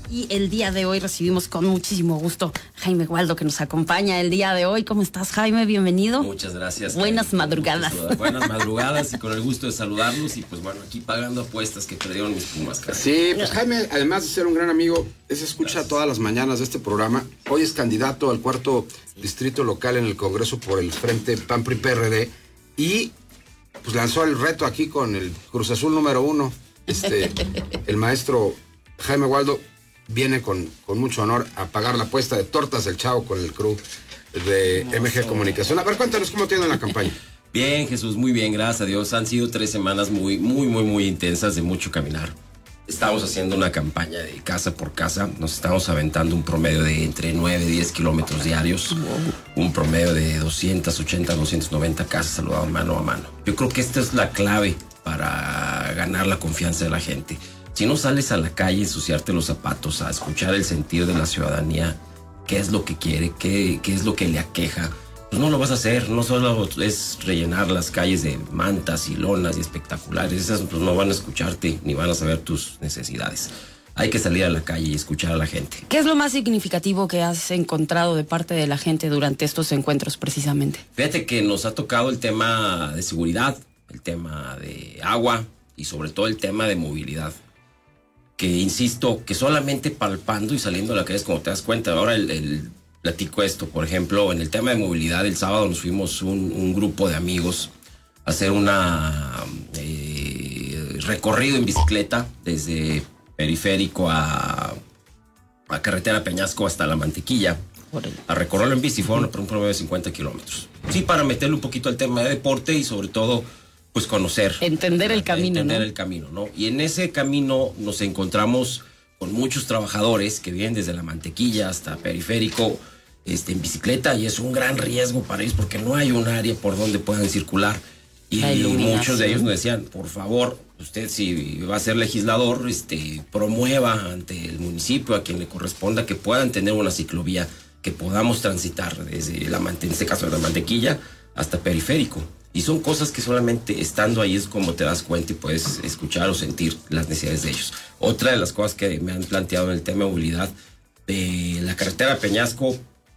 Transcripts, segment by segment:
Y el día de hoy recibimos con muchísimo gusto a Jaime Waldo, que nos acompaña el día de hoy. ¿Cómo estás, Jaime? Bienvenido. Muchas gracias. Buenas madrugadas. Buenas madrugadas y con el gusto de saludarlos. Y pues bueno, aquí pagando apuestas que perdieron mis Pumas. Sí, pues Jaime, además de ser un gran amigo, es escucha todas las mañanas de este programa. Hoy es candidato al 4º distrito local en el Congreso por el Frente PAN-PRI-PRD y pues lanzó el reto aquí con el Cruz Azul número 1. El maestro Jaime Waldo viene con mucho honor a pagar la apuesta de tortas del Chavo con el crew de MG Comunicación. A ver, cuéntanos cómo te ha ido en la campaña. Bien, Jesús, muy bien, gracias a Dios. Han sido 3 semanas muy intensas, de mucho caminar. Estamos haciendo una campaña de casa por casa. Nos estamos aventando un promedio de entre 9 y 10 kilómetros diarios. Un promedio de 280, 290 casas saludadas mano a mano. Yo creo que esta es la clave para ganar la confianza de la gente. Si no sales a la calle, ensuciarte los zapatos, a escuchar el sentir de la ciudadanía, qué es lo que quiere, qué es lo que le aqueja, pues no lo vas a hacer. No solo es rellenar las calles de mantas y lonas y espectaculares. Esas pues no van a escucharte ni van a saber tus necesidades. Hay que salir a la calle y escuchar a la gente. ¿Qué es lo más significativo que has encontrado de parte de la gente durante estos encuentros precisamente? Fíjate que nos ha tocado el tema de seguridad, el tema de agua y sobre todo el tema de movilidad. Que insisto, que solamente palpando y saliendo a la calle es como te das cuenta. Ahora platico esto, por ejemplo, en el tema de movilidad, el sábado nos fuimos un grupo de amigos a hacer una recorrido en bicicleta desde Periférico a Carretera Peñasco hasta La Mantequilla. A recorrerlo en bici, fueron por un promedio de 50 kilómetros. Sí, para meterle un poquito al tema de deporte y sobre todo pues conocer. Entender el camino, Entender el camino, ¿no? Y en ese camino nos encontramos con muchos trabajadores que vienen desde La Mantequilla hasta Periférico en bicicleta, y es un gran riesgo para ellos porque no hay un área por donde puedan circular. Y muchos de ellos nos decían, por favor, usted si va a ser legislador, promueva ante el municipio, a quien le corresponda, que puedan tener una ciclovía, que podamos transitar desde en este caso de La Mantequilla hasta Periférico. Y son cosas que solamente estando ahí es como te das cuenta y puedes escuchar o sentir las necesidades de ellos. Otra de las cosas que me han planteado en el tema de movilidad, de la carretera Peñasco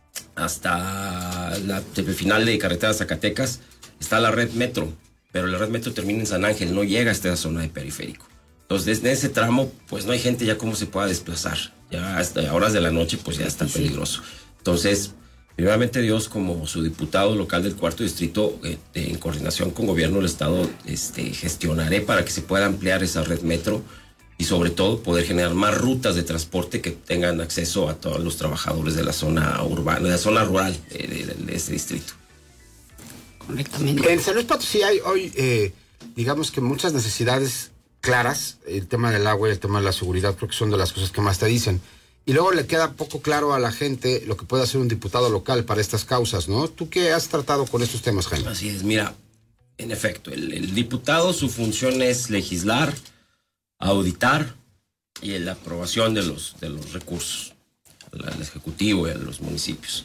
hasta el final de carretera Zacatecas, está la red metro, pero la red metro termina en San Ángel, no llega hasta la zona de Periférico. Entonces, desde ese tramo, pues no hay gente ya cómo se pueda desplazar. Ya hasta horas de la noche, pues ya está peligroso. Entonces, primeramente Dios, como su diputado local del 4º distrito, en coordinación con gobierno del estado, gestionaré para que se pueda ampliar esa red metro y sobre todo poder generar más rutas de transporte que tengan acceso a todos los trabajadores de la zona urbana, de la zona rural de este distrito. Correctamente. En San Luis Potosí hay hoy, digamos que muchas necesidades claras. El tema del agua y el tema de la seguridad creo que son de las cosas que más te dicen. Y luego le queda poco claro a la gente lo que puede hacer un diputado local para estas causas, ¿no? ¿Tú qué has tratado con estos temas, Jaime? Así es, mira, en efecto, el diputado, su función es legislar, auditar y la aprobación de los recursos al Ejecutivo y a los municipios.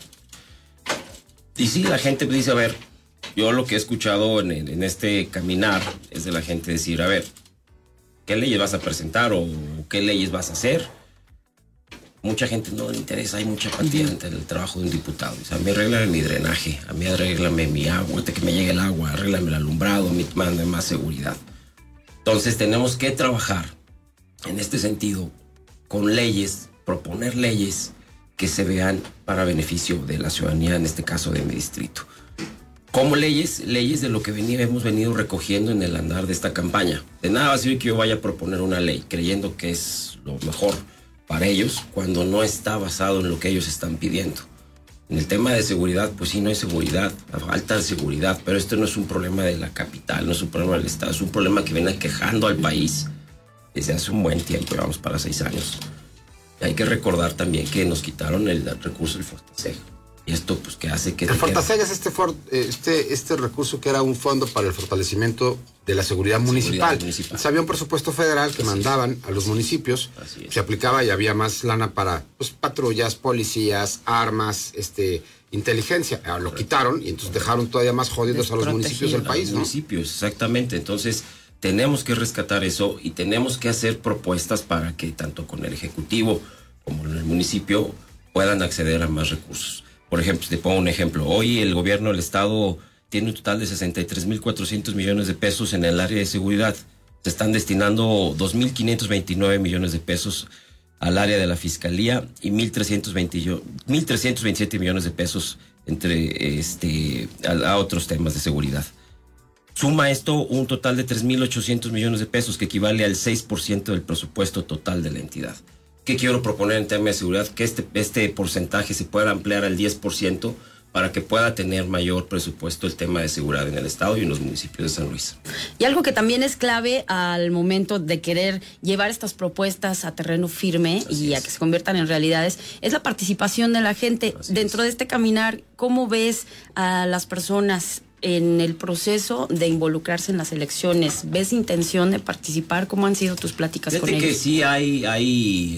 Y sí, la gente dice, a ver, yo lo que he escuchado en este caminar es de la gente decir, a ver, ¿qué leyes vas a presentar o qué leyes vas a hacer? Mucha gente no le interesa, hay mucha apatía ante el trabajo de un diputado. Dice, a mí arréglame mi drenaje, a mí arréglame mi agua, que me llegue el agua, arréglame el alumbrado, mande más seguridad. Entonces tenemos que trabajar en este sentido con leyes, proponer leyes que se vean para beneficio de la ciudadanía, en este caso de mi distrito. Como leyes de lo que hemos venido recogiendo en el andar de esta campaña. De nada va a servir que yo vaya a proponer una ley creyendo que es lo mejor para ellos cuando no está basado en lo que ellos están pidiendo. En el tema de seguridad, pues sí, no hay seguridad, falta de seguridad, pero esto no es un problema de la capital, no es un problema del Estado, es un problema que viene aquejando al país desde hace un buen tiempo, vamos para 6 años. Y hay que recordar también que nos quitaron el recurso del Fortaseg. Y esto, pues, que hace que... El Fortaseg es este recurso que era un fondo para el fortalecimiento de la seguridad municipal. Había un presupuesto federal que mandaban a los municipios, se aplicaba y había más lana para pues, patrullas, policías, armas, inteligencia. Lo quitaron y entonces dejaron todavía más jodidos a los municipios del país, ¿no? Municipios, exactamente. Entonces, tenemos que rescatar eso y tenemos que hacer propuestas para que tanto con el Ejecutivo municipio puedan acceder a más recursos. Por ejemplo, te pongo un ejemplo. Hoy el gobierno del estado tiene un total de 63.400 millones de pesos en el área de seguridad. Se están destinando 2.529 millones de pesos al área de la fiscalía y 1.327 millones de pesos entre a otros temas de seguridad. Suma esto un total de 3.800 millones de pesos, que equivale al 6% del presupuesto total de la entidad. ¿Qué quiero proponer en tema de seguridad? Que este porcentaje se pueda ampliar al 10% para que pueda tener mayor presupuesto el tema de seguridad en el estado y en los municipios de San Luis. Y algo que también es clave al momento de querer llevar estas propuestas a terreno firme y a que se conviertan en realidades es la participación de la gente. Dentro de este caminar, ¿cómo ves a las personas en el proceso de involucrarse en las elecciones? ¿Ves intención de participar? ¿Cómo han sido tus pláticas con ellos? Que sí hay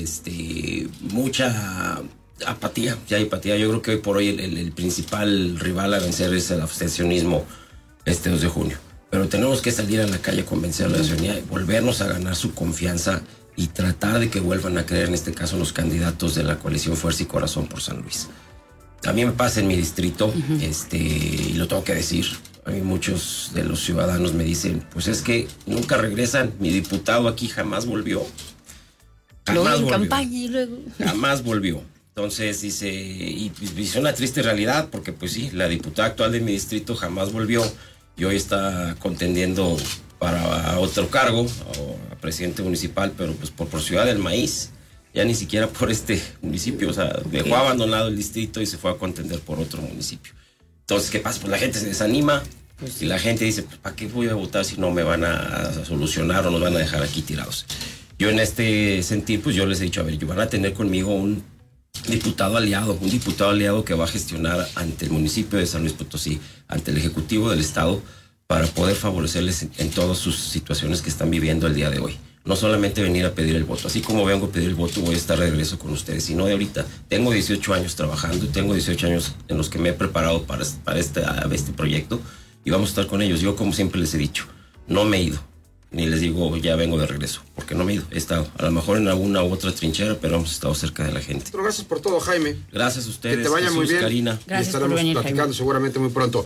mucha apatía, ya hay apatía. Yo creo que hoy por hoy el principal rival a vencer es el abstencionismo 2 de junio. Pero tenemos que salir a la calle a convencer a la ciudadanía, volvernos a ganar su confianza y tratar de que vuelvan a creer, en este caso, los candidatos de la coalición Fuerza y Corazón por San Luis. A mí me pasa en mi distrito, y lo tengo que decir. A mí muchos de los ciudadanos me dicen, pues es que nunca regresan, mi diputado aquí jamás volvió. Jamás volvió. Campaña y luego... Jamás volvió. Entonces dice, y es una triste realidad, porque pues sí, la diputada actual de mi distrito jamás volvió y hoy está contendiendo para otro cargo, a presidente municipal, pero pues por Ciudad del Maíz. Ya ni siquiera por este municipio, o sea, dejó abandonado el distrito y se fue a contender por otro municipio. Entonces, ¿qué pasa? Pues la gente se desanima y la gente dice, pues, ¿para qué voy a votar si no me van a solucionar o nos van a dejar aquí tirados? Yo en este sentido, pues yo les he dicho, a ver, van a tener conmigo un diputado aliado que va a gestionar ante el municipio de San Luis Potosí, ante el Ejecutivo del Estado, para poder favorecerles en todas sus situaciones que están viviendo el día de hoy. No solamente venir a pedir el voto. Así como vengo a pedir el voto, voy a estar de regreso con ustedes. Sino de ahorita. Tengo 18 años trabajando y tengo 18 años en los que me he preparado para este proyecto y vamos a estar con ellos. Yo, como siempre les he dicho, no me he ido. Ni les digo, ya vengo de regreso, porque no me he ido. He estado, a lo mejor en alguna u otra trinchera, pero hemos estado cerca de la gente. Pero gracias por todo, Jaime. Gracias a ustedes. Que te vaya muy bien. Karina. Gracias y estaremos por venir, platicando Jaime. Seguramente muy pronto.